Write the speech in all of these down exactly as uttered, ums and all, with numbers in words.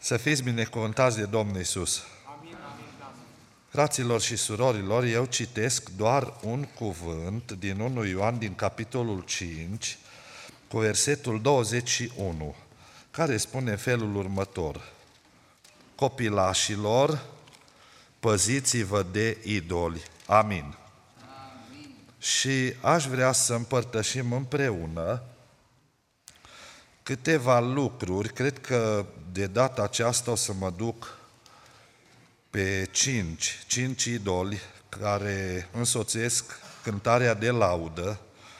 Să fiți binecuvântați de Domnul Iisus. Amin, amin, amin. Fraților și surorilor, eu citesc doar un cuvânt din unu Ioan, din capitolul cinci, cu versetul douăzeci și unu, care spune în felul următor: copilașilor, păziți-vă de idoli. Amin. Amin. Și aș vrea să împărtășim împreună câteva lucruri. Cred că de data aceasta o să mă duc pe cinci, cinci idoli care însoțesc cântarea de laudă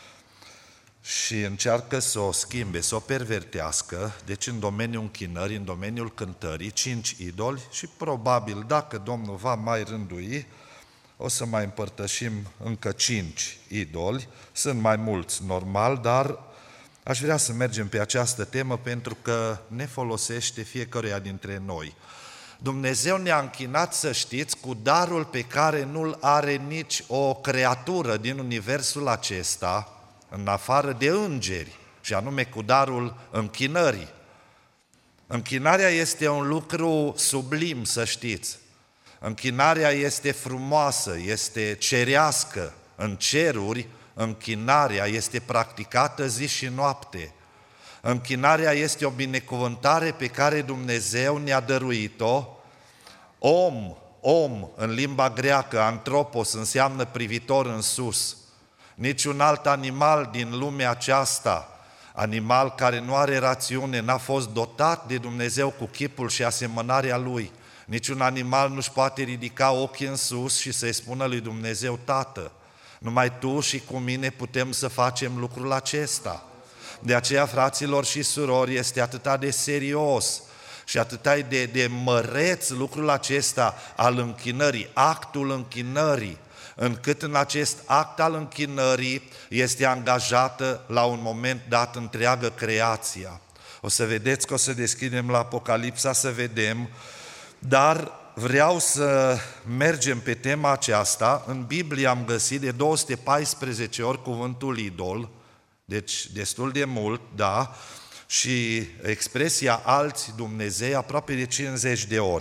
și încearcă să o schimbe, să o pervertească. Deci în domeniul închinării, în domeniul cântării, cinci idoli și probabil, dacă Domnul va mai rândui, o să mai împărtășim încă cinci idoli. Sunt mai mulți, normal, dar aș vrea să mergem pe această temă pentru că ne folosește fiecăruia dintre noi. Dumnezeu ne-a închinat, să știți, cu darul pe care nu-l are nici o creatură din universul acesta, în afară de îngeri, și anume cu darul închinării. Închinarea este un lucru sublim, să știți. Închinarea este frumoasă, este cerească. În ceruri, închinarea este practicată zi și noapte. Închinarea este o binecuvântare pe care Dumnezeu ne-a dăruit-o. Om, om, în limba greacă, antropos, înseamnă privitor în sus. Niciun alt animal din lumea aceasta, animal care nu are rațiune, n-a fost dotat de Dumnezeu cu chipul și asemănarea Lui. Niciun animal nu-și poate ridica ochii în sus și să-i spună lui Dumnezeu: Tată, numai Tu și cu mine putem să facem lucrul acesta. De aceea, fraților și surori, este atât de serios și atât de, de măreț lucrul acesta al închinării, actul închinării, încât în acest act al închinării este angajată la un moment dat întreagă creația. O să vedeți că o să deschidem la Apocalipsa să vedem, dar vreau să mergem pe tema aceasta. În Biblie am găsit de două sute paisprezece ori cuvântul idol, deci destul de mult, da, și expresia alți Dumnezei aproape de cincizeci de ori.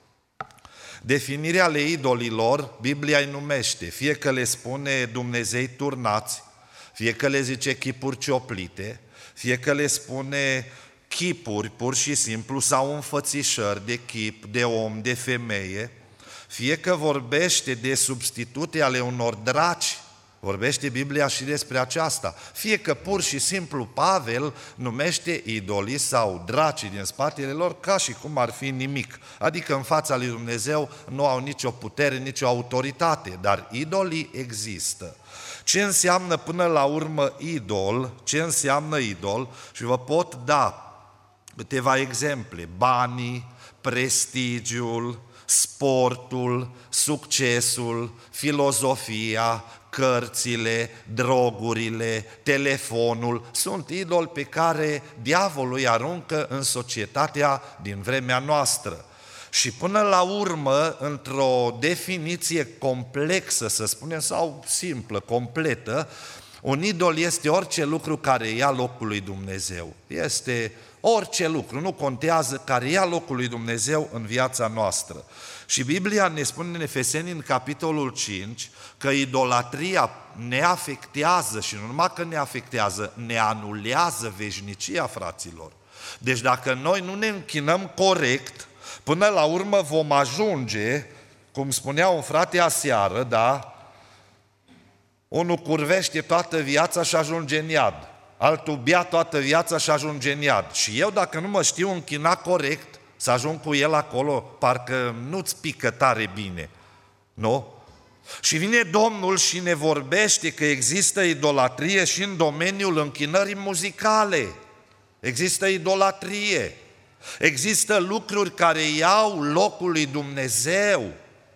Definirea ale idolilor, Biblia îi numește, fie că le spune Dumnezei turnați, fie că le zice chipuri cioplite, fie că le spune chipuri pur și simplu sau înfățișări de chip, de om, de femeie, fie că vorbește de substitute ale unor draci. Vorbește Biblia și despre aceasta. Fie că pur și simplu Pavel numește idolii sau dracii din spatele lor ca și cum ar fi nimic. Adică în fața lui Dumnezeu nu au nicio putere, nicio autoritate, dar idolii există. Ce înseamnă până la urmă idol? Ce înseamnă idol? Și vă pot da câteva exemple: banii, prestigiul, sportul, succesul, filozofia, cărțile, drogurile, telefonul, sunt idoli pe care diavolul îi aruncă în societatea din vremea noastră. Și până la urmă, într-o definiție complexă, să spunem, sau simplă, completă, un idol este orice lucru care ia locul lui Dumnezeu. Este orice lucru, nu contează, care ia locul lui Dumnezeu în viața noastră. Și Biblia ne spune în Efeseni, în capitolul cinci, că idolatria ne afectează și nu numai că ne afectează, ne anulează veșnicia, fraților. Deci dacă noi nu ne închinăm corect, până la urmă vom ajunge, cum spunea un frate aseară, da? Unul curvește toată viața și ajunge în iad, altul bea toată viața și ajunge în iad. Și eu, dacă nu mă știu închina corect, să ajung cu el acolo, parcă nu-ți pică tare bine, nu? Și vine Domnul și ne vorbește că există idolatrie și în domeniul închinării muzicale. Există idolatrie. Există lucruri care iau locul lui Dumnezeu.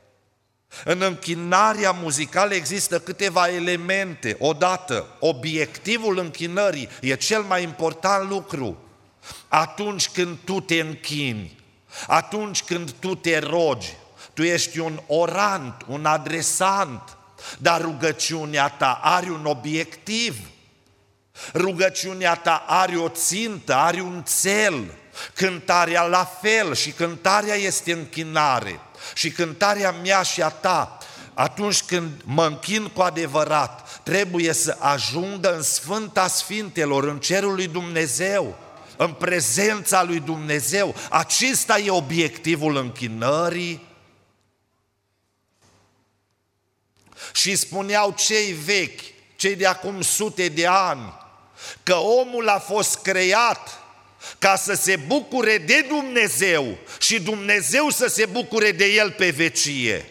În închinarea muzicală există câteva elemente. Odată, obiectivul închinării e cel mai important lucru. Atunci când tu te închini, atunci când tu te rogi, tu ești un orant, un adresant, dar rugăciunea ta are un obiectiv. Rugăciunea ta are o țintă, are un țel. cântarea la fel, și cântarea este închinare. Și cântarea mea și a ta, atunci când mă închin cu adevărat, trebuie să ajungă în Sfânta Sfintelor, în cerul lui Dumnezeu, în prezența lui Dumnezeu. Acesta e obiectivul închinării. Și spuneau cei vechi, cei de acum sute de ani, că omul a fost creat ca să se bucure de Dumnezeu și Dumnezeu să se bucure de el pe vecie.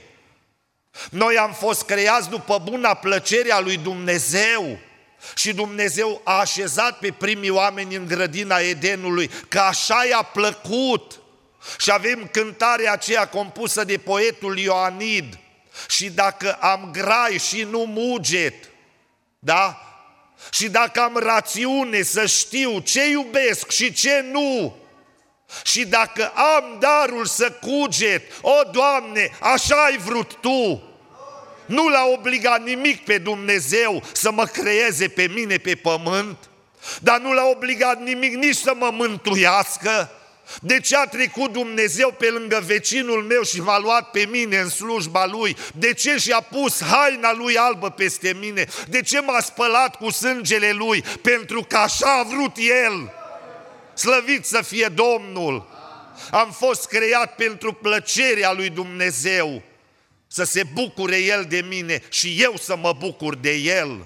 Noi am fost creați după buna plăcere a lui Dumnezeu și Dumnezeu a așezat pe primii oameni în grădina Edenului, că așa i-a plăcut. Și avem cântarea aceea compusă de poetul Ioanid, și dacă am grai și nu muget, da? Și dacă am rațiune să știu ce iubesc și ce nu, și dacă am darul să cuget, o, Doamne, așa ai vrut Tu. Nu l-a obligat nimic pe Dumnezeu să mă creeze pe mine pe pământ, dar nu l-a obligat nimic nici să mă mântuiască. De ce a trecut Dumnezeu pe lângă vecinul meu și m-a luat pe mine în slujba Lui? De ce și-a pus haina Lui albă peste mine? De ce m-a spălat cu sângele Lui? Pentru că așa a vrut El. Slăvit să fie Domnul! Am fost creat pentru plăcerea lui Dumnezeu, să se bucure El de mine și eu să mă bucur de El.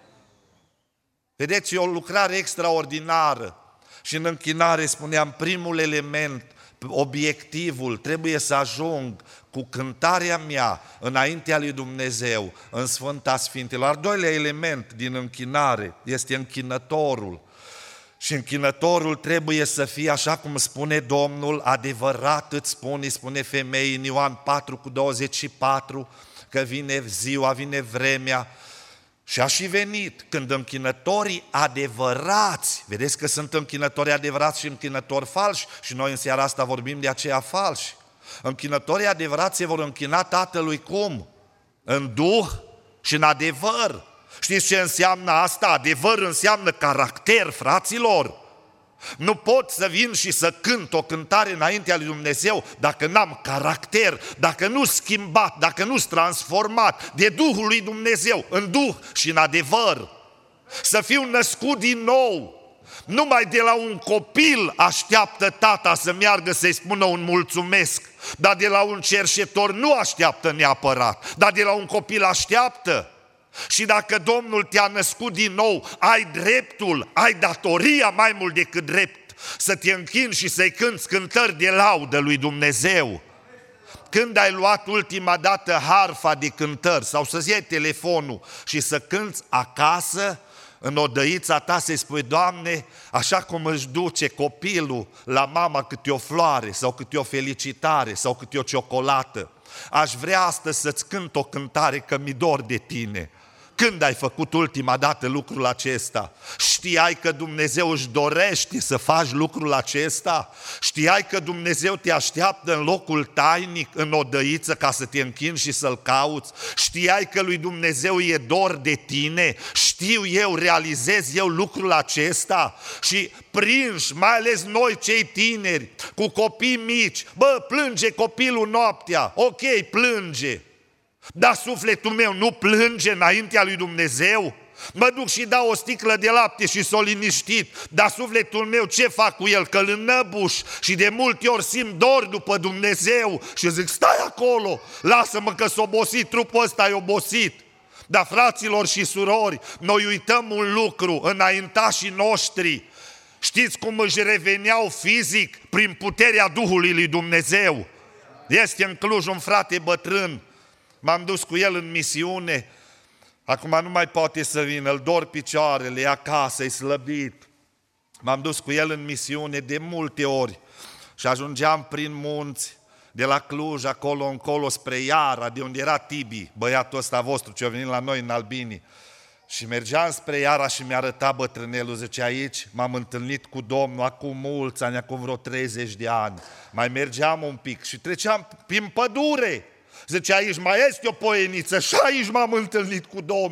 Vedeți, e o lucrare extraordinară. Și în închinare spuneam, primul element, obiectivul, trebuie să ajung cu cântarea mea înaintea lui Dumnezeu, în Sfânta Sfintelor. Al doilea element din închinare este închinătorul. Și închinătorul trebuie să fie, așa cum spune Domnul, adevărat îți spune, spune femeii în Ioan patru cu douăzeci și patru, că vine ziua, vine vremea. Și a și venit când închinătorii adevărați, vedeți că sunt închinători adevărați și închinători falși, și noi în seara asta vorbim de aceia falși. Închinătorii adevărați se vor închina Tatălui cum? În duh și în adevăr. Știți ce înseamnă asta? Adevăr înseamnă caracter, fraților. Nu pot să vin și să cânt o cântare înaintea lui Dumnezeu dacă n-am caracter, dacă nu schimbat, dacă nu transformat de Duhul lui Dumnezeu în Duh și în adevăr. Să fiu născut din nou. Numai de la un copil așteaptă tata să meargă să-i spună un mulțumesc, dar de la un cerșetor nu așteaptă neapărat, dar de la un copil așteaptă. Și dacă Domnul te-a născut din nou, ai dreptul, ai datoria mai mult decât drept să te închini și să-i cânți cântări de laudă lui Dumnezeu. Când ai luat ultima dată harfa de cântări sau să-ți iei telefonul și să cânți acasă, în odăița ta, să-i spui, Doamne, așa cum își duce copilul la mama câte o floare sau câte o felicitare sau câte o ciocolată, aș vrea astăzi să-ți cânt o cântare că mi dor de tine. Când ai făcut ultima dată lucrul acesta? Știai că Dumnezeu își dorește să faci lucrul acesta? Știai că Dumnezeu te așteaptă în locul tainic, în odăiță, ca să te închini și să-L cauți? Știai că lui Dumnezeu e dor de tine? Știu eu, realizez eu lucrul acesta? Și prinși, mai ales noi cei tineri, cu copii mici, bă, plânge copilul noaptea, ok, plânge. Dar sufletul meu nu plânge înaintea lui Dumnezeu? Mă duc și dau o sticlă de lapte și s-o liniștit, dar sufletul meu ce fac cu el? Că îl înnăbuș și de multe ori simt dor după Dumnezeu și zic, stai acolo, lasă-mă că s-a obosit, trupul ăsta e obosit. Dar fraților și surori, noi uităm un lucru, înaintașii noștri, știți cum își reveneau fizic? Prin puterea Duhului lui Dumnezeu. Este în Cluj un frate bătrân, m-am dus cu el în misiune, acum nu mai poate să vină, îl dor picioarele, e acasă, e slăbit. M-am dus cu el în misiune de multe ori și ajungeam prin munți, de la Cluj, acolo încolo, spre Iara, de unde era Tibi, băiatul ăsta vostru ce a venit la noi în Albini. Și mergeam spre Iara și mi-a arătat bătrânelul, zice, aici m-am întâlnit cu Domnul acum mulți ani, acum vreo treizeci de ani. Mai mergeam un pic și treceam prin pădure. Zice, aici mai este o poieniță și aici m-am întâlnit cu Domnul.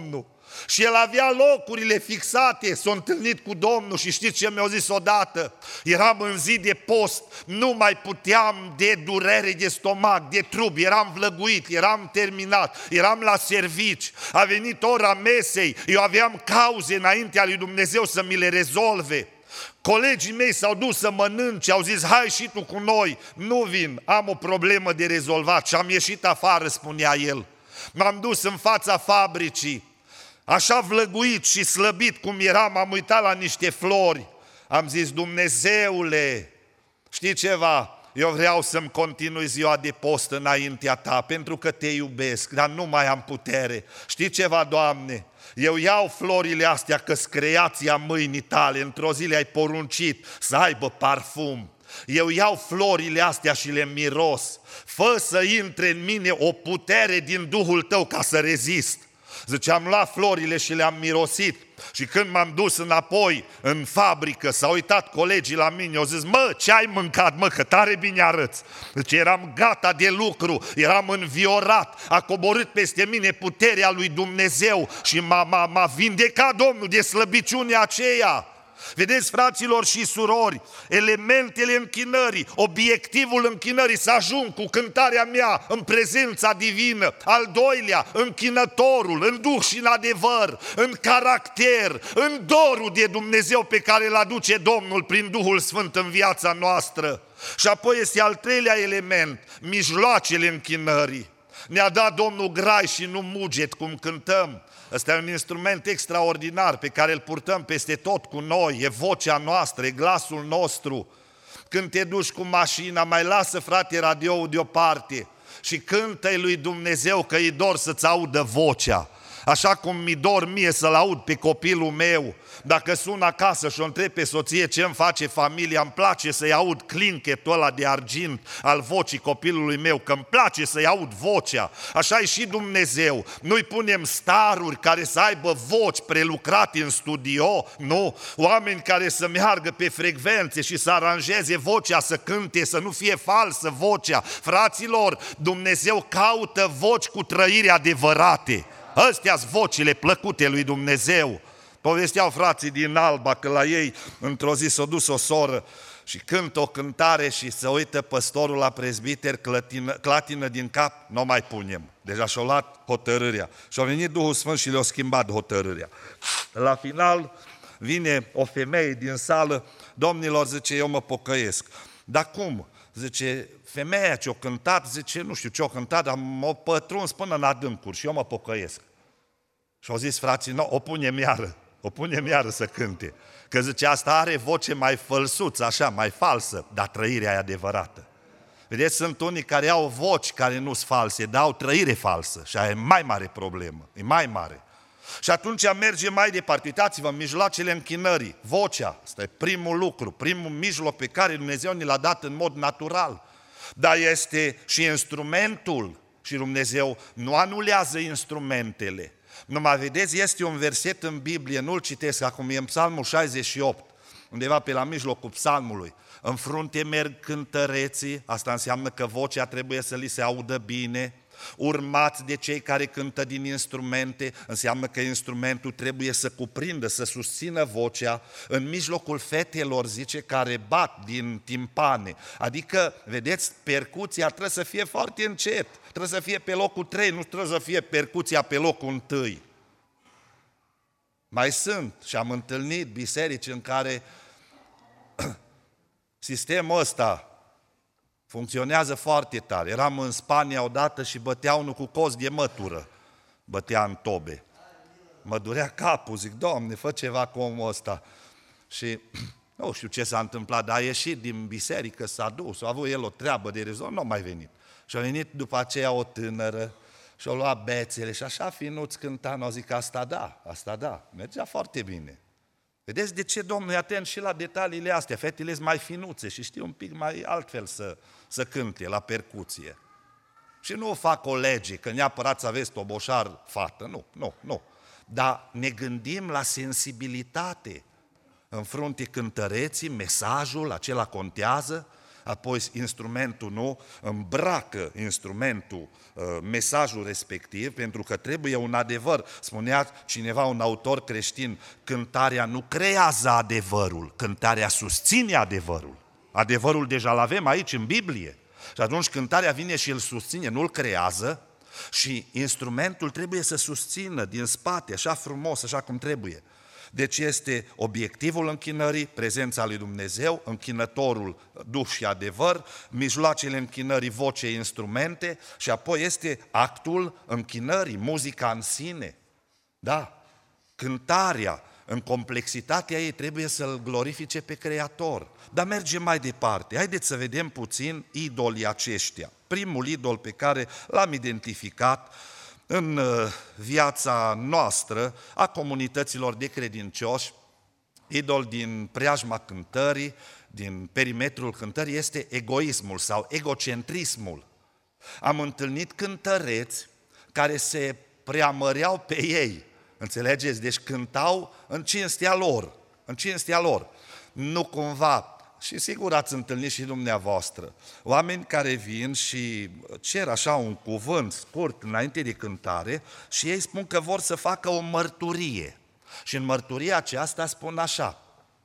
Și el avea locurile fixate, s-a întâlnit cu Domnul și știți ce mi-a zis odată? Eram în zi de post, nu mai puteam de durere de stomac, de trub, eram vlăguit, eram terminat, eram la servici, a venit ora mesei, eu aveam cauze înaintea lui Dumnezeu să mi le rezolve. Colegii mei s-au dus să mănânce, au zis, hai și tu cu noi. Nu vin, am o problemă de rezolvat și am ieșit afară, spunea el. M-am dus în fața fabricii, așa vlăguit și slăbit cum eram, am uitat la niște flori. Am zis, Dumnezeule, știi ceva? Eu vreau să-mi continui ziua de post înaintea ta, pentru că te iubesc, dar nu mai am putere. Știi ceva, Doamne? Eu iau florile astea, că-s creația mâinii tale, într-o zi le-ai poruncit să aibă parfum. Eu iau florile astea și le miros. Fă să intre în mine o putere din Duhul tău ca să rezist. Zice, am luat florile și le-am mirosit. Și când m-am dus înapoi în fabrică, s-au uitat colegii la mine, au zis, mă, ce ai mâncat, mă, că tare bine arăți. Deci eram gata de lucru, eram înviorat, a coborât peste mine puterea lui Dumnezeu și m-a, m-a, m-a vindecat Domnul de slăbiciunea aceea. Vedeți, fraților și surori, elementele închinării, obiectivul închinării, să ajung cu cântarea mea în prezența divină. Al doilea, închinătorul, în duh și în adevăr, în caracter, în dorul de Dumnezeu pe care îl aduce Domnul prin Duhul Sfânt în viața noastră. Și apoi este al treilea element, mijloacele închinării. Ne-a dat Domnul grai și nu muget, cum cântăm. Ăsta e un instrument extraordinar pe care îl purtăm peste tot cu noi, e vocea noastră, e glasul nostru. Când te duci cu mașina, mai lasă, frate, radio-ul deoparte și cântă-i lui Dumnezeu că îi dor să-ți audă vocea. Așa cum mi dor mie să-l aud pe copilul meu. Dacă sun acasă și o întreb pe soție ce îmi face familia, îmi place să-i aud clinchetul ăla de argint al vocii copilului meu, că îmi place să-i aud vocea. Așa e și Dumnezeu. Nu-i punem staruri care să aibă voci prelucrate în studio, nu? Oameni care să meargă pe frecvențe și să aranjeze vocea, să cânte, să nu fie falsă vocea. Fraților, Dumnezeu caută voci cu trăiri adevărate. Astea-s vocile plăcute lui Dumnezeu. Povesteau frații din Alba că la ei într-o zi s-a dus o soră și cântă o cântare și se uită păstorul la prezbiter, clatină, clatină din cap, nu mai punem. Deja și-a luat hotărârea. Și-a venit Duhul Sfânt și le-a schimbat hotărârea. La final vine o femeie din sală, domnilor, zice, eu mă pocăiesc. Dar cum? Zice, femeia ce-o cântat, zice, nu știu ce-o cântat, dar m-a pătruns până în adâncuri și eu mă pocăiesc. Și au zis frații, no, o punem iară, o punem iară să cânte. Că zice, asta are voce mai fălsuță, așa, mai falsă, dar trăirea e adevărată. Vedeți, sunt unii care au voci care nu sunt false, dar au trăire falsă și aia e mai mare problemă, e mai mare. Și atunci merge mai departe. Uitați-vă, mijloacele închinării, vocea, ăsta e primul lucru, primul mijloc pe care Dumnezeu ne l-a dat în mod natural. Dar este și instrumentul și Dumnezeu nu anulează instrumentele. Numai vedeți, este un verset în Biblie, nu-l citesc acum, e în Psalmul șaizeci și opt, undeva pe la mijlocul psalmului. În frunte merg cântăreții, asta înseamnă că vocea trebuie să li se audă bine. Urmați de cei care cântă din instrumente, înseamnă că instrumentul trebuie să cuprindă, să susțină vocea. În mijlocul fetelor, zice, care bat din timpane. Adică, vedeți, percuția trebuie să fie foarte încet, trebuie să fie pe locul trei, nu trebuie să fie percuția pe locul întâi. Mai sunt și am întâlnit biserici în care sistemul ăsta funcționează foarte tare. Eram în Spania odată și bătea unul cu cos de mătură. Bătea în tobe. Mă durea capul, zic, Doamne, fă ceva cu omul ăsta. Și nu știu ce s-a întâmplat, dar a ieșit din biserică, s-a dus, a avut el o treabă de rezolv, nu a mai venit. Și a venit după aceea o tânără și a luat bețele și așa finuț cânta, n-o zic, asta da, asta da, mergea foarte bine. Vedeți de ce Domnul e atent și la detaliile astea, fetele sunt mai finuțe și știu un pic mai altfel să, să cânte la percuție. Și nu o fac o lege, că neapărat să aveți toboșar fată, nu, nu, nu. Dar ne gândim la sensibilitate. În frunte cântăreții, mesajul acela contează, apoi instrumentul nu îmbracă instrumentul, mesajul respectiv, pentru că trebuie un adevăr. Spunea cineva, un autor creștin, cântarea nu creează adevărul, cântarea susține adevărul. Adevărul deja îl avem aici în Biblie. Și atunci cântarea vine și îl susține, nu îl creează, și instrumentul trebuie să susțină din spate, așa frumos, așa cum trebuie. Deci este obiectivul închinării, prezența lui Dumnezeu, închinătorul, duh și adevăr, mijloacele închinării, voce, instrumente, și apoi este actul închinării, muzica în sine. Da, cântarea, în complexitatea ei, trebuie să-L glorifice pe Creator. Dar mergem mai departe. Haideți să vedem puțin idolii aceștia. Primul idol pe care l-am identificat în viața noastră a comunităților de credincioși, idol din preajma cântării, din perimetrul cântării, este egoismul sau egocentrismul. Am întâlnit cântăreți care se preamăreau pe ei, înțelegeți? Deci cântau în cinstea lor, în cinstea lor. Nu cumva, și sigur ați întâlnit și dumneavoastră, oameni care vin și cer așa un cuvânt scurt înainte de cântare și ei spun că vor să facă o mărturie. Și în mărturia aceasta spun așa: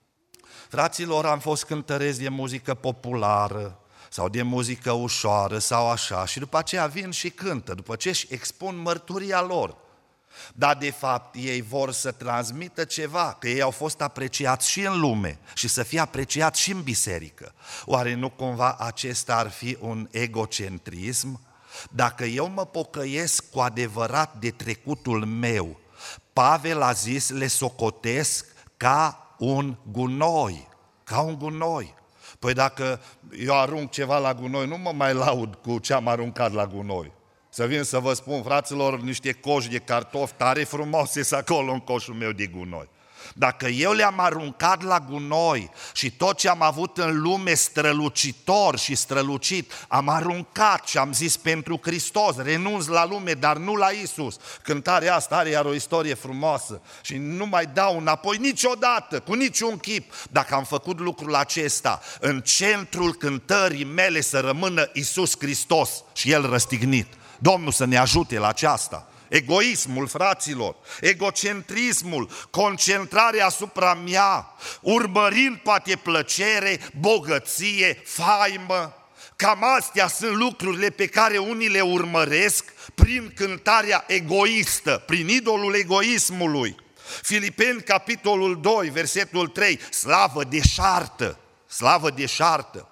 fraților, am fost cântăreți de muzică populară sau de muzică ușoară sau așa, și după aceea vin și cântă, după ce își expun mărturia lor. Dar de fapt ei vor să transmită ceva, că ei au fost apreciați și în lume și să fie apreciați și în biserică. Oare nu cumva acesta ar fi un egocentrism? Dacă eu mă pocăiesc cu adevărat de trecutul meu, Pavel a zis, le socotesc ca un gunoi, ca un gunoi. Păi dacă eu arunc ceva la gunoi, nu mă mai laud cu ce am aruncat la gunoi. Să vin să vă spun, fraților, niște coși de cartofi tare frumoase sunt acolo în coșul meu de gunoi. Dacă eu le-am aruncat la gunoi și tot ce am avut în lume strălucitor și strălucit, am aruncat și am zis pentru Hristos, renunț la lume, dar nu la Iisus. Cântarea asta are iar o istorie frumoasă și nu mai dau înapoi niciodată, cu niciun chip. Dacă am făcut lucrul acesta, în centrul cântării mele să rămână Iisus Hristos și El răstignit. Domnul să ne ajute la aceasta. Egoismul, fraților, egocentrismul, concentrarea asupra mea, urmărind poate plăcere, bogăție, faimă. Cam astea sunt lucrurile pe care unii le urmăresc prin cântarea egoistă, prin idolul egoismului. Filipeni, capitolul doi, versetul trei, slavă deșartă, slavă deșartă.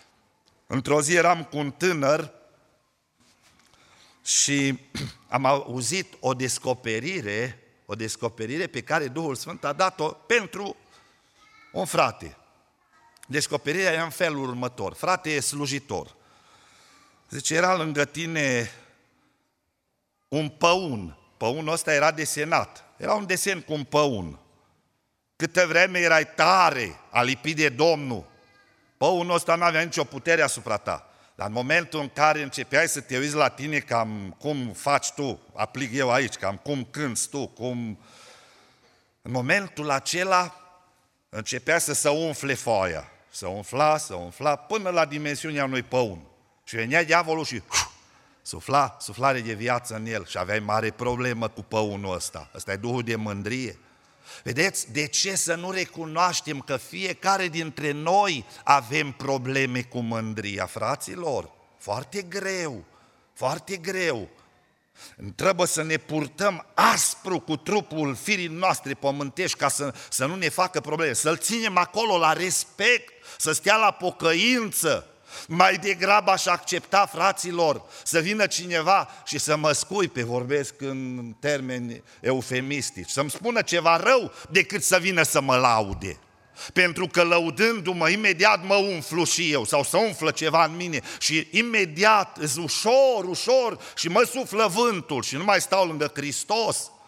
Într-o zi eram cu un tânăr și am auzit o descoperire, o descoperire pe care Duhul Sfânt a dat-o pentru un frate. Descoperirea e în felul următor: frate e slujitor. Zice, era lângă tine un păun. Păunul ăsta era desenat. Era un desen cu un păun. Câtă vreme erai tare, alipit de Domnul, păunul ăsta nu avea nicio putere asupra ta. Dar în momentul în care începeai să te uiți la tine cam cum faci tu, aplic eu aici, cam cum cânți tu, cum... În momentul acela începea să se umfle foaia, să umfla, să umfla, până la dimensiunea unui păun. Și venea diavolul și uf, sufla, suflare de viață în el și aveai mare problemă cu păunul ăsta. Ăsta e duhul de mândrie. Vedeți, de ce să nu recunoaștem că fiecare dintre noi avem probleme cu mândria, fraților? Foarte greu, foarte greu. Trebuie să ne purtăm aspru cu trupul firii noastre pământești ca să, să nu ne facă probleme, să-l ținem acolo la respect, să stea la pocăință. Mai degrabă aș accepta, fraților, să vină cineva și să mă scuipe, vorbesc în termeni eufemistici, să-mi spună ceva rău decât să vină să mă laude. Pentru că lăudându-mă, imediat mă umflu și eu, sau să umflă ceva în mine și imediat, ușor, ușor, și mă suflă vântul și nu mai stau lângă Hristos.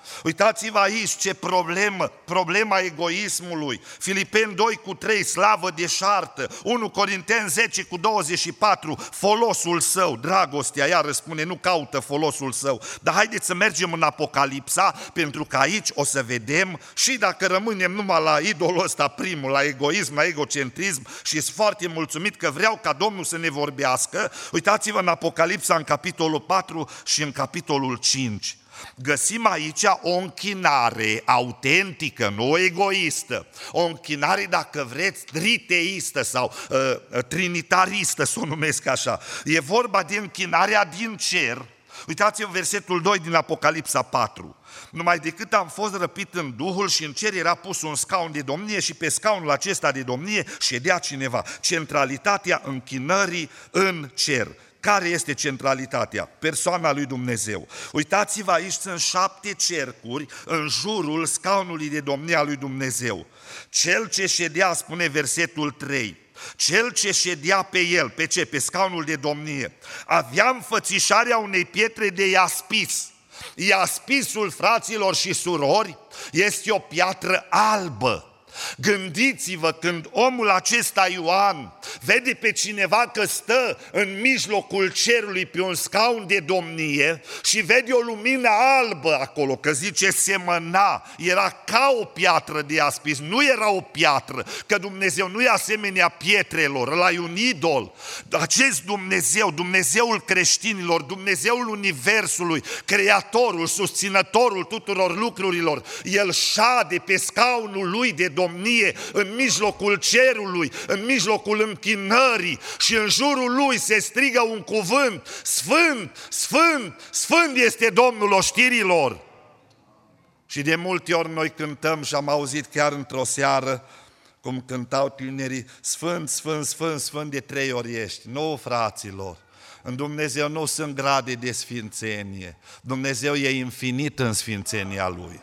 Uitați-vă aici ce problemă, problema egoismului. Filipeni doi cu trei, slavă deșartă. unu Corinteni zece cu douăzeci și patru, folosul său, dragostea, iar spune, nu caută folosul său. Dar haideți să mergem în Apocalipsa, pentru că aici o să vedem, și dacă rămânem numai la idolul ăsta primul, la egoism, la egocentrism, și sunt foarte mulțumit că vreau ca Domnul să ne vorbească, uitați-vă în Apocalipsa, în capitolul patru și în capitolul cinci. Găsim aici o închinare autentică, nu egoistă, o închinare, dacă vreți, triteistă sau uh, trinitaristă, să o numesc așa. E vorba de închinarea din cer. Uitați-vă versetul doi din Apocalipsa patru. Numai decât am fost răpit în Duhul și în cer era pus un scaun de domnie și pe scaunul acesta de domnie ședea cineva. Centralitatea închinării în cer. Care este centralitatea? Persoana lui Dumnezeu. Uitați-vă, aici sunt șapte cercuri în jurul scaunului de domnie a lui Dumnezeu. Cel ce ședea, spune versetul trei, cel ce ședea pe el, pe ce? Pe scaunul de domnie, avea înfățișarea unei pietre de iaspis. Iaspisul, fraților și surori, este o piatră albă. Gândiți-vă când omul acesta Ioan vede pe cineva că stă în mijlocul cerului pe un scaun de domnie și vede o lumină albă acolo, că zice semăna, era ca o piatră de iaspis, nu era o piatră, că Dumnezeu nu e asemenea pietrelor, ăla e un idol. Acest Dumnezeu, Dumnezeul creștinilor, Dumnezeul universului, creatorul, susținătorul tuturor lucrurilor, el șade pe scaunul lui de domnie în mijlocul cerului, în mijlocul închinării și în jurul lui se strigă un cuvânt: Sfânt, Sfânt, Sfânt este Domnul oștirilor. Și de multe ori noi cântăm și am auzit chiar într-o seară cum cântau tinerii: Sfânt, Sfânt, Sfânt, Sfânt, de trei ori ești. Nu, fraților, în Dumnezeu nu sunt grade de sfințenie. Dumnezeu e infinit în sfințenia Lui.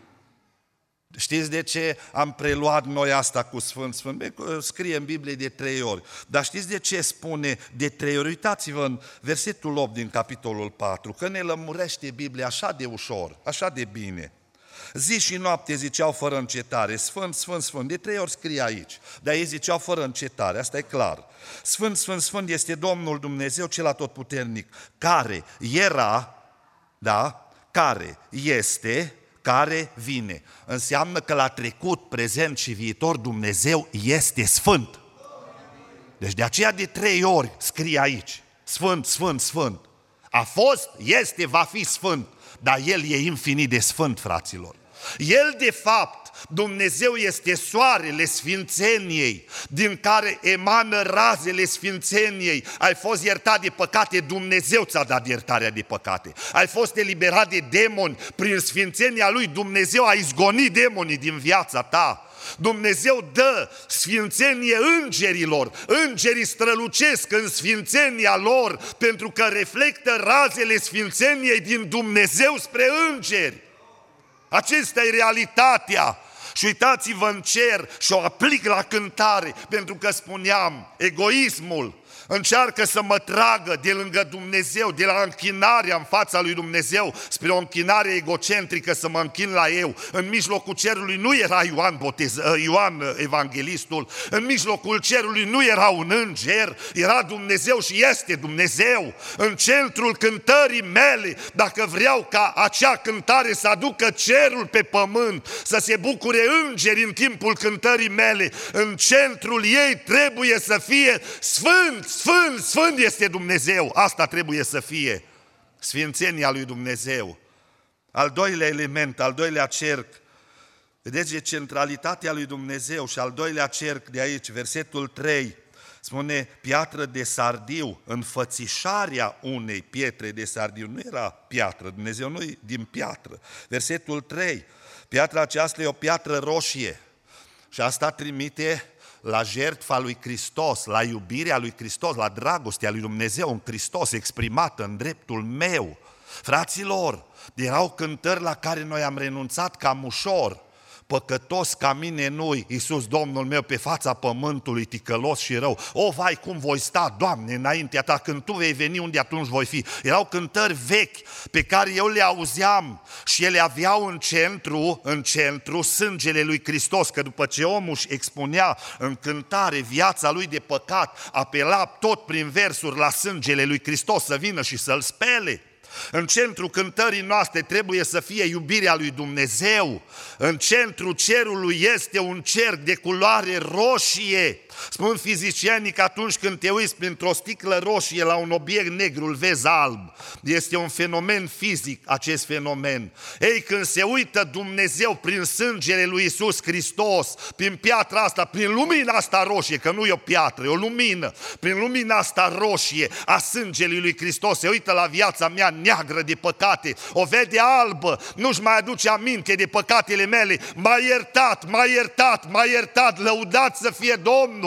Știți de ce am preluat noi asta cu Sfânt, Sfânt? Scrie în Biblie de trei ori. Dar știți de ce spune de trei ori? Uitați-vă în versetul opt din capitolul patru, că ne lămurește Biblia așa de ușor, așa de bine. Zi și noapte ziceau fără încetare: Sfânt, Sfânt, Sfânt. De trei ori scrie aici, dar ei ziceau fără încetare, asta e clar. Sfânt, Sfânt, Sfânt este Domnul Dumnezeu cel atotputernic, care era, da, care este, care vine. Înseamnă că la trecut, prezent și viitor Dumnezeu este Sfânt. Deci de aceea de trei ori scrie aici: Sfânt, Sfânt, Sfânt. A fost, este, va fi Sfânt, dar El e infinit de Sfânt, fraților. El, de fapt, Dumnezeu este soarele sfințeniei, din care emană razele sfințeniei. Ai fost iertat de păcate, Dumnezeu ți-a dat iertarea de păcate. Ai fost eliberat de demoni, prin sfințenia Lui Dumnezeu a izgonit demonii din viața ta. Dumnezeu dă sfințenie îngerilor, îngerii strălucesc în sfințenia lor, pentru că reflectă razele sfințeniei din Dumnezeu spre îngeri. Acesta e realitatea. Și uitați-vă în cer și o aplic la cântare, pentru că spuneam, egoismul încearcă să mă tragă de lângă Dumnezeu, de la închinarea în fața lui Dumnezeu, spre o închinare egocentrică, să mă închin la eu. În mijlocul cerului nu era Ioan, Botez, Ioan Evanghelistul, în mijlocul cerului nu era un înger, era Dumnezeu și este Dumnezeu. În centrul cântării mele, dacă vreau ca acea cântare să aducă cerul pe pământ, să se bucure îngeri în timpul cântării mele, în centrul ei trebuie să fie Sfânt, Sfânt, Sfânt este Dumnezeu. Asta trebuie să fie sfințenia lui Dumnezeu. Al doilea element, al doilea cerc, vedeți, e centralitatea lui Dumnezeu. Și al doilea cerc de aici, versetul trei, spune piatră de sardiu, înfățișarea unei pietre de sardiu. Nu era piatră, Dumnezeu nu e din piatră. Versetul trei, piatra aceasta e o piatră roșie și asta trimite la jertfa lui Hristos, la iubirea lui Hristos, la dragostea lui Dumnezeu în Hristos exprimată în dreptul meu. Fraților, erau cântări la care noi am renunțat cam ușor. păcătos ca mine nu-i, Iisus Domnul meu, pe fața pământului ticălos și rău. O, vai, cum voi sta, Doamne, înaintea Ta, când Tu vei veni, unde atunci voi fi? Erau cântări vechi pe care eu le auzeam și ele aveau în centru, în centru sângele lui Hristos, că după ce omul își expunea în cântare viața lui de păcat, apela tot prin versuri la sângele lui Hristos să vină și să-l spele. În centrul cântării noastre trebuie să fie iubirea lui Dumnezeu. În centrul cerului este un cerc de culoare roșie. Spun fizicienii că atunci când te uiți printr-o sticlă roșie la un obiect negru, îl vezi alb. Este un fenomen fizic acest fenomen. Ei, când se uită Dumnezeu prin sângele lui Iisus Hristos, prin piatra asta, prin lumina asta roșie, că nu e o piatră, e o lumină, prin lumina asta roșie a sângelui lui Hristos, se uită la viața mea neagră de păcate, o vede albă, nu-și mai aduce aminte de păcatele mele, m-a iertat, m-a iertat, m-a iertat, lăudat să fie Domnul.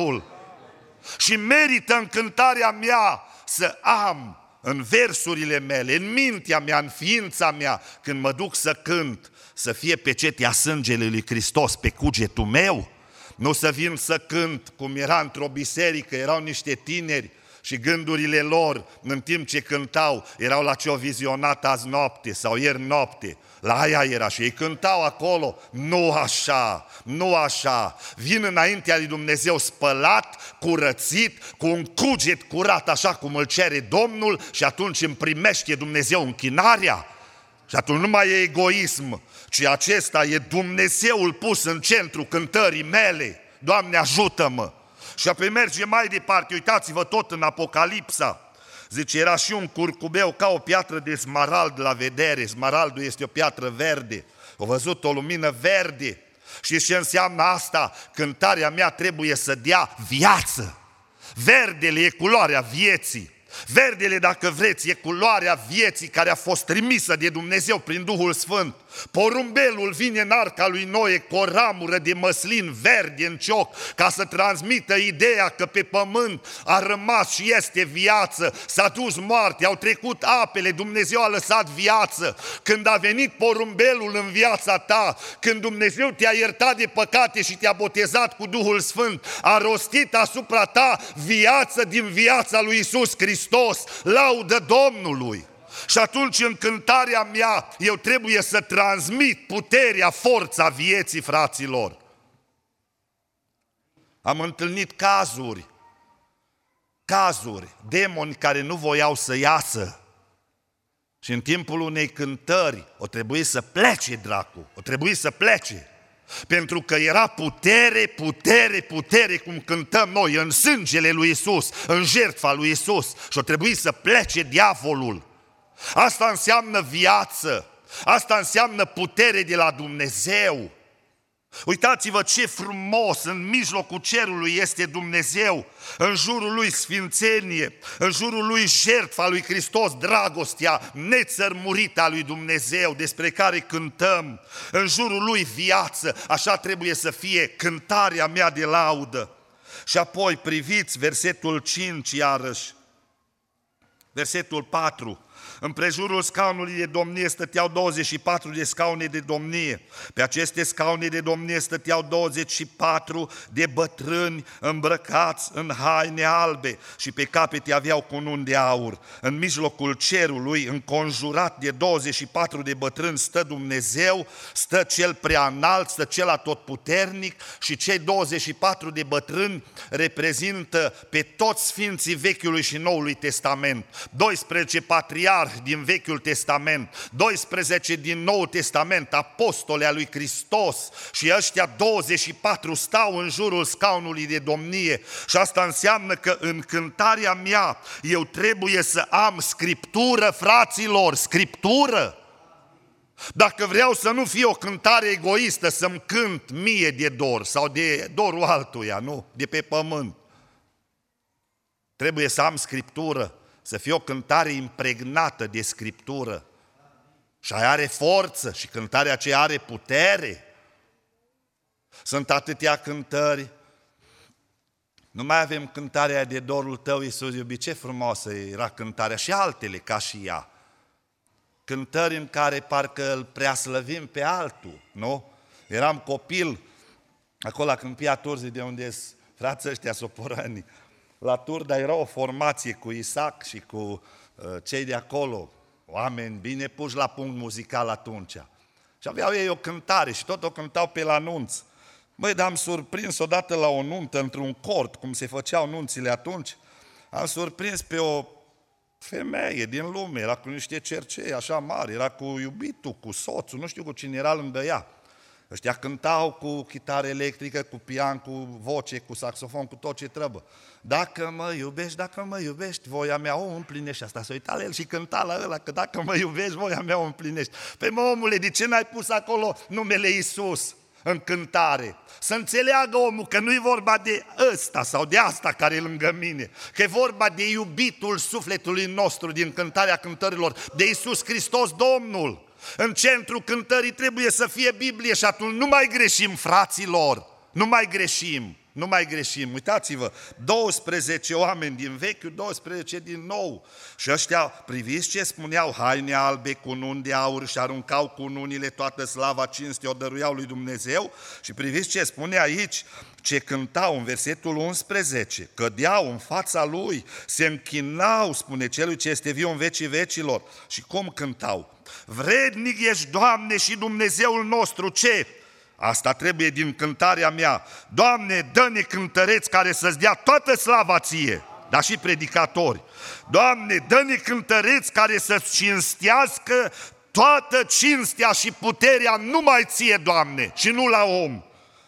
Și merită în cântarea mea să am în versurile mele, în mintea mea, în ființa mea, când mă duc să cânt, să fie pecetea sângelui lui Hristos pe cugetul meu, nu să vin să cânt cum era într-o biserică, erau niște tineri și gândurile lor, în timp ce cântau, erau la ce-o vizionat azi noapte sau ieri noapte. La aia era și ei cântau acolo. Nu așa, nu așa. Vin înaintea lui Dumnezeu spălat, curățit, cu un cuget curat, așa cum îl cere Domnul, și atunci îmi primește Dumnezeu închinarea. Și atunci nu mai e egoism, ci acesta e Dumnezeul pus în centru cântării mele. Doamne, ajută-mă! Și apoi merge mai departe, uitați-vă tot în Apocalipsa. Zice, era și un curcubeu ca o piatră de smarald la vedere. Smaraldul este o piatră verde. Au văzut o lumină verde. Și ce înseamnă asta? Cântarea mea trebuie să dea viață. Verdele e culoarea vieții. Verdele, dacă vreți, e culoarea vieții care a fost trimisă de Dumnezeu prin Duhul Sfânt. Porumbelul vine în arca lui Noe cu o ramură de măslin verde în cioc, ca să transmită ideea că pe pământ a rămas și este viață. S-a dus moartea, au trecut apele, Dumnezeu a lăsat viață. Când a venit porumbelul în viața ta, când Dumnezeu te-a iertat de păcate și te-a botezat cu Duhul Sfânt, a rostit asupra ta viață din viața lui Iisus Hristos. Laudă Domnului! Și atunci în cântarea mea eu trebuie să transmit puterea, forța vieții, fraților. Am întâlnit cazuri, cazuri, demoni care nu voiau să iasă. Și în timpul unei cântări o trebuie să plece dracu, o trebuie să plece. Pentru că era putere, putere, putere, cum cântăm noi, în sângele lui Iisus, în jertfa lui Iisus. Și o trebuie să plece diavolul. Asta înseamnă viață, asta înseamnă putere de la Dumnezeu. Uitați-vă ce frumos în mijlocul cerului este Dumnezeu, în jurul lui sfințenie, în jurul lui jertfa lui Hristos, dragostea nețărmurită a lui Dumnezeu despre care cântăm, în jurul lui viață. Așa trebuie să fie cântarea mea de laudă. Și apoi priviți versetul cinci iarăși, versetul patru. Împrejurul scaunului de domnie stăteau douăzeci și patru de scaune de domnie. Pe aceste scaune de domnie stăteau douăzeci și patru de bătrâni îmbrăcați în haine albe și pe capete aveau cununi de aur. În mijlocul cerului, înconjurat de douăzeci și patru de bătrâni, stă Dumnezeu, stă Cel preanalt, stă Cel atotputernic, și cei douăzeci și patru de bătrâni reprezintă pe toți sfinții Vechiului și Noului Testament. doisprezece patriarhi din Vechiul Testament, doisprezece din Noul Testament, apostole a lui Hristos, și ăștia douăzeci și patru stau în jurul scaunului de domnie. Și asta înseamnă că în cântarea mea eu trebuie să am scriptură, fraților, scriptură. Dacă vreau să nu fie o cântare egoistă, să-mi cânt mie de dor sau de dorul altuia, nu, de pe pământ, trebuie să am scriptură. Să fie o cântare impregnată de Scriptură. Și aia are forță, și cântarea aceea are putere. Sunt atâtea cântări. Nu mai avem cântarea de dorul tău, Iisus iubit, ce frumoasă era cântarea, și altele ca și ea. Cântări în care parcă îl preaslăvim pe altul, nu? Eram copil, acolo la Câmpia Turzii, de unde sunt frații ăștia soporani. La Turda era o formație cu Isaac și cu uh, cei de acolo, oameni bine puși la punct muzical atunci. Și aveau ei o cântare și tot o cântau pe la nunți. Măi, dar am surprins odată la o nuntă, într-un cort, cum se făceau nunțile atunci, am surprins pe o femeie din lume, era cu niște cercei așa mari, era cu iubitul, cu soțul, nu știu cu cine era lângă ea. Ăștia cântau cu chitară electrică, cu pian, cu voce, cu saxofon, cu tot ce trebuie. Dacă mă iubești, dacă mă iubești, voia mea o împlinești. Asta s-a uitat la el și cânta la ăla, că dacă mă iubești, voia mea o împlinești. Păi mă, omule, de ce n-ai pus acolo numele Iisus în cântare? Să înțeleagă omul că nu-i vorba de ăsta sau de asta care e lângă mine, că e vorba de iubitul sufletului nostru din cântarea cântărilor, de Iisus Hristos Domnul. În centrul cântării trebuie să fie Biblie și atunci nu mai greșim, fraților, nu mai greșim, nu mai greșim. Uitați-vă, doisprezece oameni din vechiul, doisprezece din nou. Și ăștia, priviți ce spuneau, haine albe cu nuni de aur și aruncau cu nunile toată slava, cinste, o dăruiau lui Dumnezeu. Și priviți ce spune aici, ce cântau în versetul unsprezece, cădeau în fața lui, se închinau, spune celui ce este viu în vecii vecilor. Și cum cântau? Vrednic ești, Doamne, și Dumnezeul nostru, ce? Asta trebuie din cântarea mea. Doamne, dă-ne cântăreți care să-ți dea toată slava ție, dar și predicatori. Doamne, dă-ne cântăreți care să-ți cinstească toată cinstea și puterea numai ție, Doamne, și nu la om.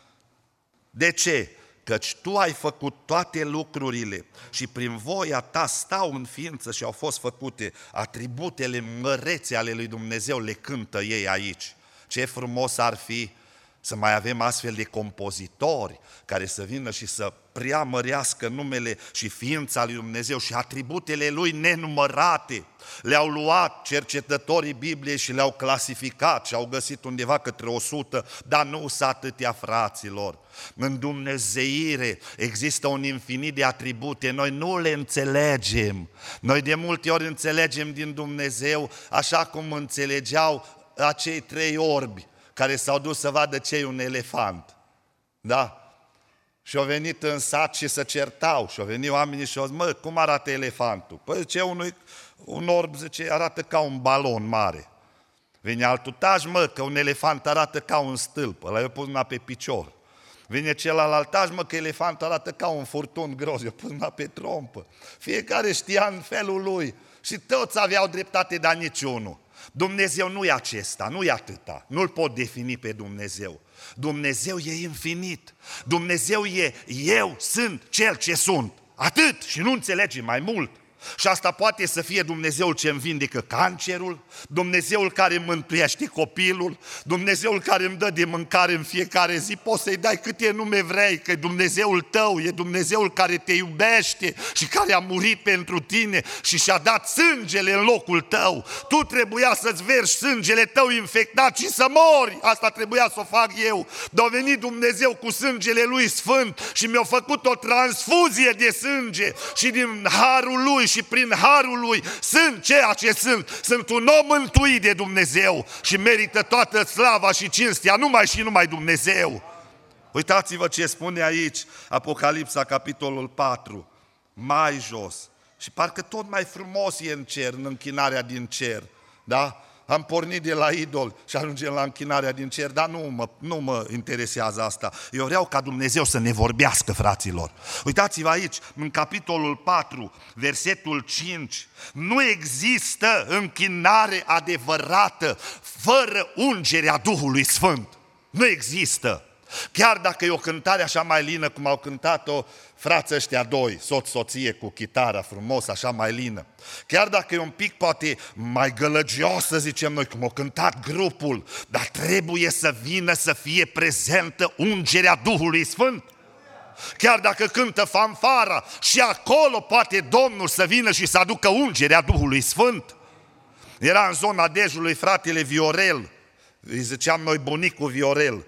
De ce? Căci Tu ai făcut toate lucrurile și prin voia Ta stau în ființă și au fost făcute. Atributele mărețe ale lui Dumnezeu le cântă ei aici. Ce frumos ar fi să mai avem astfel de compozitori care să vină și să preamărească numele și ființa lui Dumnezeu și atributele Lui nenumărate. Le-au luat cercetătorii Bibliei și le-au clasificat și au găsit undeva către o sută, dar nu sunt atâtea, fraților. În dumnezeire există un infinit de atribute, noi nu le înțelegem. Noi de multe ori înțelegem din Dumnezeu așa cum înțelegeau acei trei orbi care s-au dus să vadă ce e un elefant. Da? Și au venit în sat și se certau. Și au venit oamenii și au zis, mă, cum arată elefantul? Păi zice, unui, un orb, zice, arată ca un balon mare. Vine altul, taci, mă, că un elefant arată ca un stâlp. Ăla i-a pus mâna pe picior. Vine celălalt, taci, mă, că elefantul arată ca un furtun gros. I-a pus mâna pe trompă. Fiecare știa în felul lui. Și toți aveau dreptate, dar niciunul. Dumnezeu nu e acesta, nu e atâta, nu-L pot defini pe Dumnezeu. Dumnezeu e infinit, Dumnezeu e eu sunt cel ce sunt, atât și nu înțelegi mai mult. Și asta poate să fie Dumnezeul ce îmi vindecă cancerul, Dumnezeul care îmi mântuiește copilul, Dumnezeul care îmi dă de mâncare în fiecare zi, poți să-i dai câte nume vrei, că e Dumnezeul tău, e Dumnezeul care te iubește și care a murit pentru tine și și-a dat sângele în locul tău. Tu trebuia să-ți vergi sângele tău infectat și să mori, asta trebuia să o fac eu. Dar a venit Dumnezeu cu sângele Lui Sfânt și mi-a făcut o transfuzie de sânge și din harul Lui și prin harul Lui sunt ceea ce sunt. Sunt un om mântuit de Dumnezeu și merită toată slava și cinstea numai și numai Dumnezeu. Uitați-vă ce spune aici Apocalipsa, capitolul patru, mai jos. Și parcă tot mai frumos e în cer, în închinarea din cer. Da? Am pornit de la idol și ajungem la închinarea din cer, dar nu mă, nu mă interesează asta. Eu vreau ca Dumnezeu să ne vorbească, fraților. Uitați-vă aici, în capitolul patru, versetul cinci. Nu există închinare adevărată fără ungerea Duhului Sfânt. Nu există. Chiar dacă e o cântare așa mai lină cum au cântat-o frații ăștia doi, soț-soție cu chitara frumos, așa mai lină. Chiar dacă e un pic poate mai gălăgios, să zicem noi, cum au cântat grupul, dar trebuie să vină să fie prezentă ungerea Duhului Sfânt. Chiar dacă cântă fanfara, și acolo poate Domnul să vină și să aducă ungerea Duhului Sfânt. Era în zona Dejului fratele Viorel, îi ziceam noi bunicul Viorel,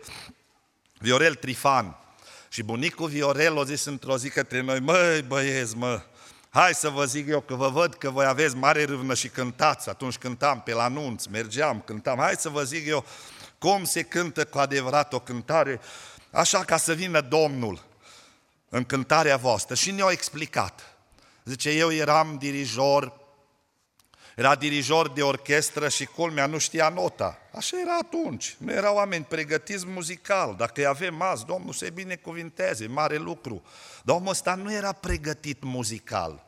Viorel Trifan. Și bunicul Viorel a zis într-o zi către noi, măi băieți, mă, hai să vă zic eu că vă văd că voi aveți mare râvnă și cântați. Atunci cântam pe la nunți, mergeam, cântam, hai să vă zic eu cum se cântă cu adevărat o cântare, așa ca să vină Domnul în cântarea voastră. Și ne-a explicat. Zice, eu eram dirijor, era dirijor de orchestră și culmea nu știa nota. Așa era atunci. Nu erau oameni pregătiți muzical. Dacă îi avem azi, Domnul să-i binecuvinteze, mare lucru. Dar omul ăsta nu era pregătit muzical.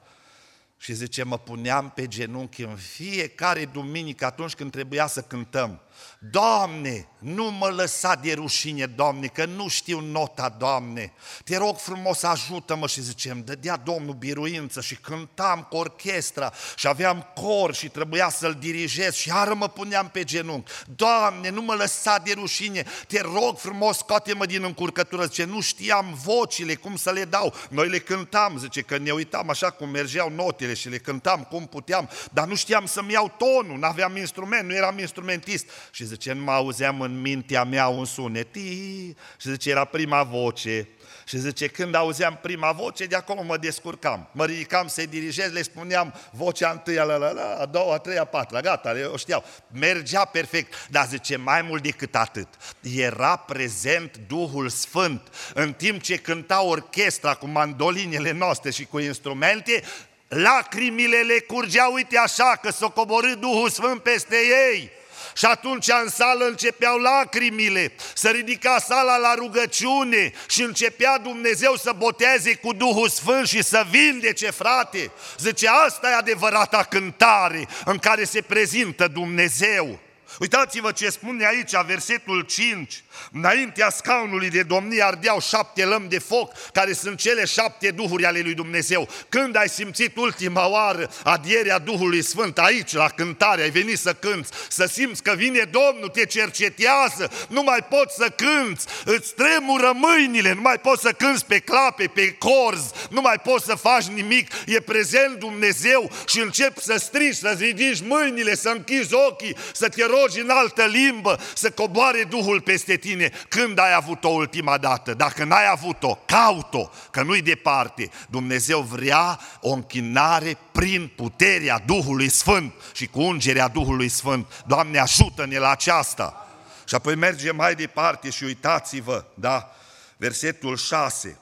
Și zice, mă puneam pe genunchi în fiecare duminică atunci când trebuia să cântăm. Doamne, nu mă lăsa de rușine, Doamne, că nu știu nota, Doamne. Te rog frumos, ajută-mă. Și zicem, dădea Domnul biruință și cântam cu orchestra și aveam cor și trebuia să-l dirigez și iară mă puneam pe genunchi. Doamne, nu mă lăsa de rușine, te rog frumos, scoate-mă din încurcătură. Zice, nu știam vocile, cum să le dau. Noi le cântam, zice, că ne uitam așa cum mergeau notele și le cântam cum puteam, dar nu știam să-mi iau tonul, n-aveam instrument, nu eram instrumentist. Și zice, nu mă auzeam în mintea mea un sunet. Tii! Și zice, era prima voce. Și zice, când auzeam prima voce, de acolo mă descurcam. Mă ridicam să-i dirigez, le spuneam vocea întâia, la, la, la, a doua, a treia, a patra, gata, le o știau. Mergea perfect, dar zice, mai mult decât atât, era prezent Duhul Sfânt. În timp ce cânta orchestra cu mandolinele noastre și cu instrumente, lacrimile le curgeau, uite așa, că s-o coborât Duhul Sfânt peste ei. Și atunci în sală începeau lacrimile, să ridica sala la rugăciune și începea Dumnezeu să boteze cu Duhul Sfânt și să vindece, frate. Zice, asta e adevărata cântare în care se prezintă Dumnezeu. Uitați-vă ce spune aici, versetul cinci. Înaintea scaunului de domnie ardeau șapte lămpi de foc, care sunt cele șapte duhuri ale lui Dumnezeu. Când ai simțit ultima oară adierea Duhului Sfânt aici, la cântare, ai venit să cânți, să simți că vine Domnul, te cercetează, nu mai poți să cânți, îți tremură mâinile, nu mai poți să cânți pe clape, pe corzi, nu mai poți să faci nimic, e prezent Dumnezeu și începi să strigi, să ridici mâinile, să închizi ochii, să te rogi în altă limbă, să coboare Duhul peste tine. Când ai avut-o ultima dată? Dacă n-ai avut-o, caut-o, că nu-i departe. Dumnezeu vrea o închinare prin puterea Duhului Sfânt și cu ungerea Duhului Sfânt. Doamne, ajută-ne la aceasta. Și apoi mergem mai departe și uitați-vă, da, versetul șase.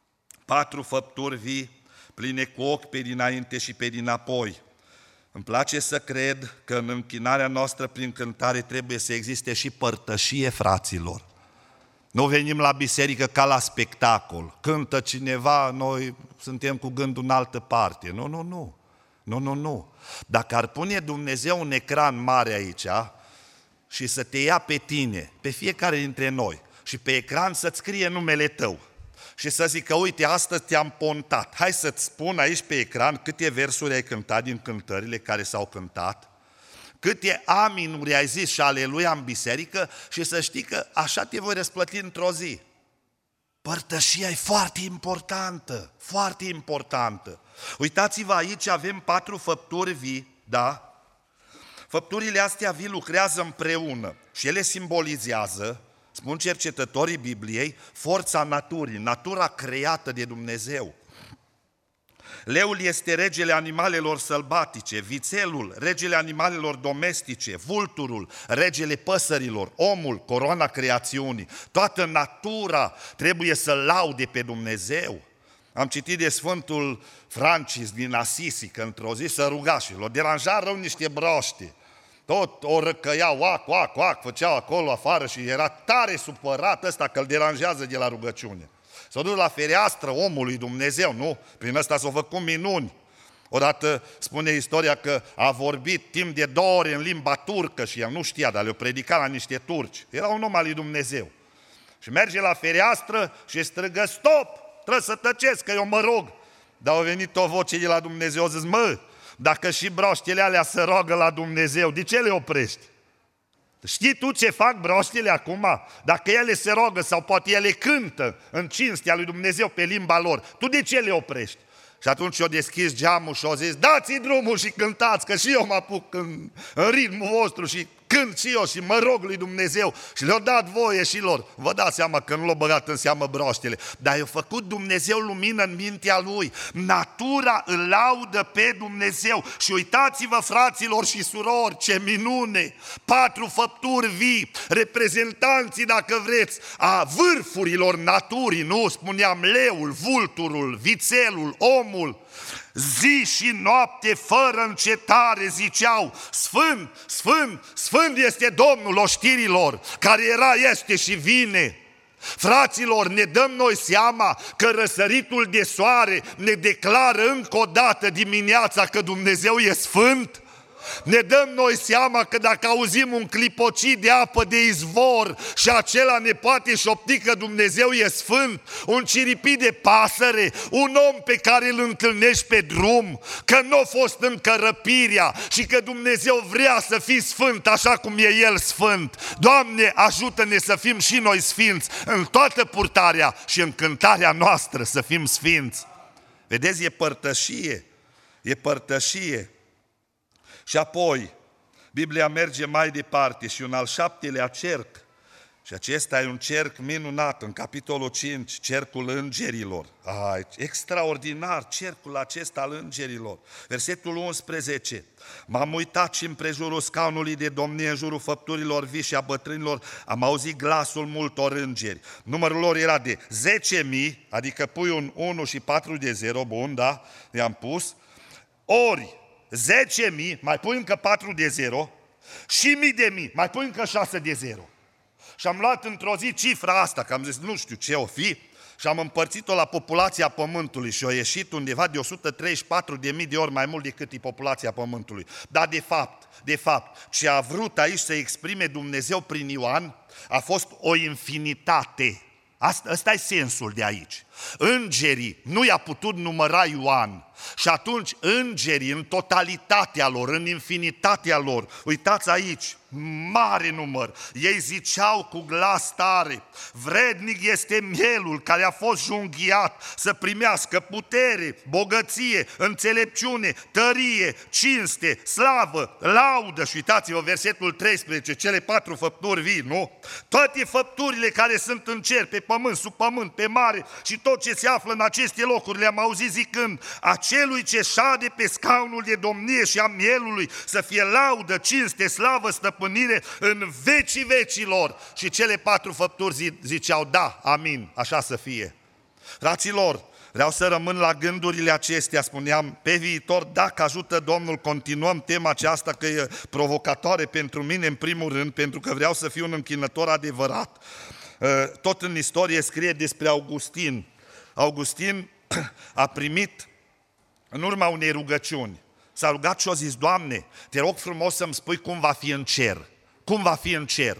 Patru făpturi vii, pline cu ochi pe dinainte și pe dinapoi. Îmi place să cred că în închinarea noastră prin cântare trebuie să existe și părtășie, fraților. Nu venim la biserică ca la spectacol. Cântă cineva, noi suntem cu gândul în altă parte. Nu, nu, nu. Nu, nu, nu. Dacă ar pune Dumnezeu un ecran mare aici și să te ia pe tine, pe fiecare dintre noi, și pe ecran să-ți scrie numele tău, și să zică, uite, astăzi te-am pontat. Hai să-ți spun aici pe ecran câte versuri ai cântat din cântările care s-au cântat, câte aminuri ai zis și aleluia în biserică și să știi că așa te voi răsplăti într-o zi. Părtășia e foarte importantă, foarte importantă. Uitați-vă, aici avem patru făpturi vii, da? Făpturile astea vii lucrează împreună și ele simbolizează, spun cercetătorii Bibliei, forța naturii, natura creată de Dumnezeu. Leul este regele animalelor sălbatice, vițelul, regele animalelor domestice, vulturul, regele păsărilor, omul, coroana creațiunii. Toată natura trebuie să laude pe Dumnezeu. Am citit de Sfântul Francis din Assisi, că într-o zi se ruga și l-o deranja rău niște broște. Tot o răcăia, oac, oac, oac, făceau acolo afară și era tare supărat ăsta că îl deranjează de la rugăciune. S-a dus la fereastră omului Dumnezeu, nu? Prin ăsta s-au făcut minuni. Odată spune istoria că a vorbit timp de două ore în limba turcă și el nu știa, dar le-o predica la niște turci. Era un om al lui Dumnezeu. Și merge la fereastră și strigă, stop, trebuie să tăcesc, că eu mă rog. Dar a venit o voce de la Dumnezeu, a zis, mă, dacă și broștele alea se roagă la Dumnezeu, de ce le oprești? Știi tu ce fac broștele acum? Dacă ele se roagă sau poate ele cântă în cinstea lui Dumnezeu pe limba lor, tu de ce le oprești? Și atunci o deschis geamul și o zis, dați-i drumul și cântați, că și eu mă apuc în, în ritmul vostru și cânt și eu și mă rog lui Dumnezeu și le-a dat voie și lor. Vă dați seama că nu l-a băgat în seamă broaștele, dar i-a făcut Dumnezeu lumină în mintea lui. Natura îl laudă pe Dumnezeu și uitați-vă, fraților și surori, ce minune! Patru făpturi vii, reprezentanții, dacă vreți, a vârfurilor naturii, nu? Spuneam leul, vulturul, vițelul, omul. Zi și noapte, fără încetare, ziceau: Sfânt, Sfânt, Sfânt este Domnul oștirilor, care era, este și vine. Fraților, ne dăm noi seama că răsăritul de soare ne declară încă o dată dimineața că Dumnezeu e sfânt? Ne dăm noi seama că dacă auzim un clipocit de apă de izvor și acela ne poate șopti că Dumnezeu e sfânt, un ciripit de pasăre, un om pe care îl întâlnești pe drum, că nu a fost încă răpirea și că Dumnezeu vrea să fii sfânt așa cum e El sfânt. Doamne, ajută-ne să fim și noi sfinți în toată purtarea și în cântarea noastră, să fim sfinți. Vedeți, e părtășie, e părtășie. Și apoi, Biblia merge mai departe și un al șaptelea cerc, și acesta e un cerc minunat, în capitolul cinci, cercul îngerilor. Ai, extraordinar cercul acesta al îngerilor. Versetul unsprezece. M-am uitat și împrejurul scaunului de domnie, în jurul făpturilor vii și a bătrânilor, am auzit glasul multor îngeri. Numărul lor era de zece mii, adică pui un unu și patru de zero, bun, da, i-am pus, ori zece mii, mai pui încă patru de zero și mii de mii, mai pui încă șase de zero. Și am luat într-o zi cifra asta, că am zis nu știu ce o fi, și am împărțit-o la populația Pământului și a ieșit undeva de o sută treizeci și patru de mii de ori mai mult decât e populația Pământului. Dar de fapt, de fapt, ce a vrut aici să exprime Dumnezeu prin Ioan a fost o infinitate. Asta, ăsta e sensul de aici. Îngerii nu i-a putut număra Ioan și atunci îngerii în totalitatea lor, în infinitatea lor, uitați aici, mare număr, ei ziceau cu glas tare: vrednic este mielul care a fost junghiat să primească putere, bogăție, înțelepciune, tărie, cinste, slavă, laudă. Și uitați-vă versetul treisprezece, cele patru făpturi vii, nu? Toate făpturile care sunt în cer, pe pământ, sub pământ, pe mare și tot ce se află în aceste locuri, le-am auzit zicând: acelui ce șade pe scaunul de domnie și a mielului să fie laudă, cinste, slavă, stăpânire în vecii vecilor. Și cele patru făpturi ziceau: da, amin, așa să fie. Fraților, vreau să rămân la gândurile acestea, spuneam, pe viitor, dacă ajută Domnul, continuăm tema aceasta, că e provocatoare pentru mine în primul rând, pentru că vreau să fiu un închinător adevărat. Tot în istorie scrie despre Augustin. Augustin a primit, în urma unei rugăciuni, s-a rugat și a zis: Doamne, te rog frumos să-mi spui cum va fi în cer. Cum va fi în cer?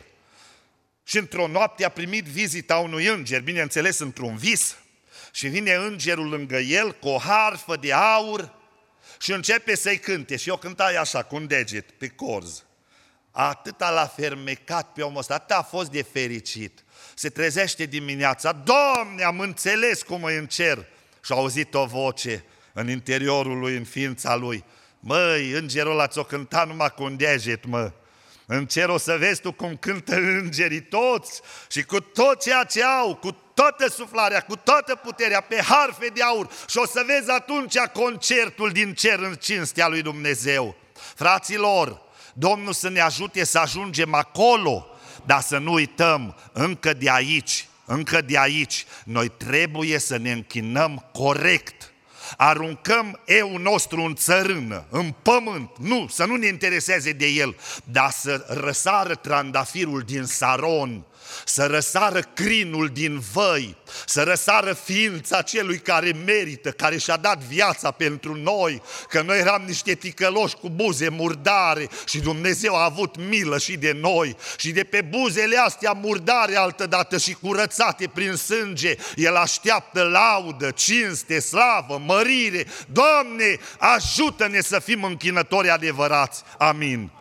Și într-o noapte a primit vizita unui înger, bineînțeles într-un vis, și vine îngerul lângă el cu o harfă de aur și începe să-i cânte. Și eu cântai așa, cu un deget, pe corz. Atâta l-a fermecat pe omul ăsta, atât a fost de fericit. Se trezește dimineața: Doamne, am înțeles cum e în cer. Și a auzit o voce în interiorul lui, în ființa lui: măi, îngerul ăla ți-o cânta numai cu un deget, mă. În cer o să vezi tu cum cântă îngerii toți și cu tot ceea ce au, cu toată suflarea, cu toată puterea, pe harfe de aur, și o să vezi atunci concertul din cer în cinstea lui Dumnezeu. Fraților, Domnul să ne ajute să ajungem acolo, dar să nu uităm, încă de aici, încă de aici, noi trebuie să ne închinăm corect. Aruncăm eul nostru în țărână, în pământ, nu, să nu ne intereseze de el, dar să răsară trandafirul din Saron, să răsară crinul din văi, să răsară ființa celui care merită, care și-a dat viața pentru noi, că noi eram niște ticăloși cu buze murdare și Dumnezeu a avut milă și de noi și de pe buzele astea murdare altădată și curățate prin sânge, El așteaptă laudă, cinste, slavă, mărire. Doamne, ajută-ne să fim închinători adevărați. Amin.